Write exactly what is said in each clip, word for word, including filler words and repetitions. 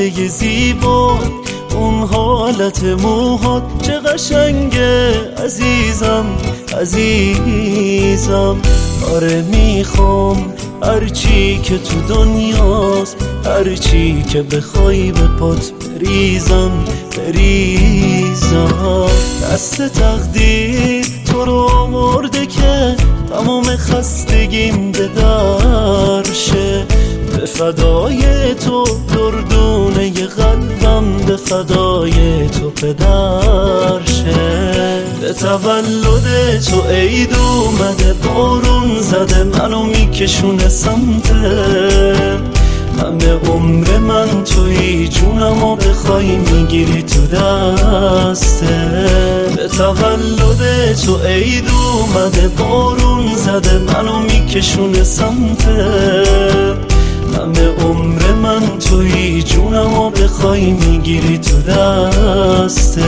پرده زیبا، اون حالت موهات چه قشنگه عزیزم عزیزم. آره میخوام هرچی که تو دنیاست، هرچی که بخوای به پات بریزم بریزم. دست تقدیر تو رو آورده که تمام خستگیم به در شه. به فدای تو دردونه قلبم، به فدای تو پدر شه. به تولد تو عید اومده، بارون زده منو میکشونه سمته. همه عمر من توی جونمو بخوای میگیری تو دسته. به تولد تو عید اومده، بارون زده منو میکشونه سمته. همه عمر من توی جونمو بخوای میگیری تو دسته.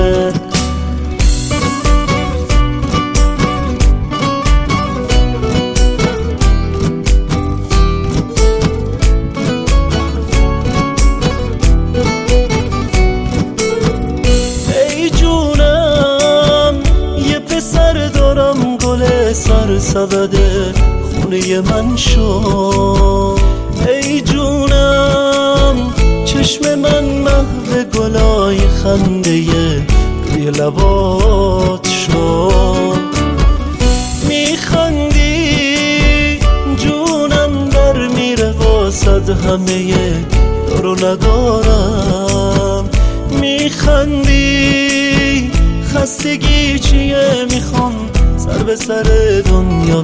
ای جونم یه پسر دارم، گل سر سبده خونه من شو. ای جونم چشم من محو گلای خنده روی لبات شد. میخندی جونم در میره واسد همه دارو ندارم. میخندی خستگی چیه، میخوام سر به سر دنیا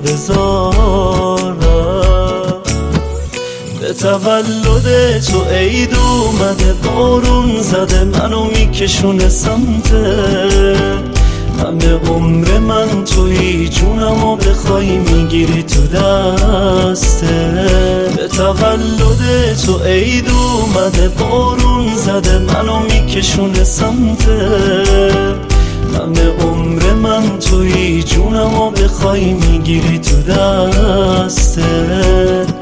بذارم. به تولد تو عید اومده، بارون زده منو میکشونه سمته. همه عمر من توی جونمو بخوای میگیری تو دسته. به تولد تو عید اومده، بارون زده منو میکشونه سمته. همه عمر من توی جونمو بخوای میگیری تو دسته.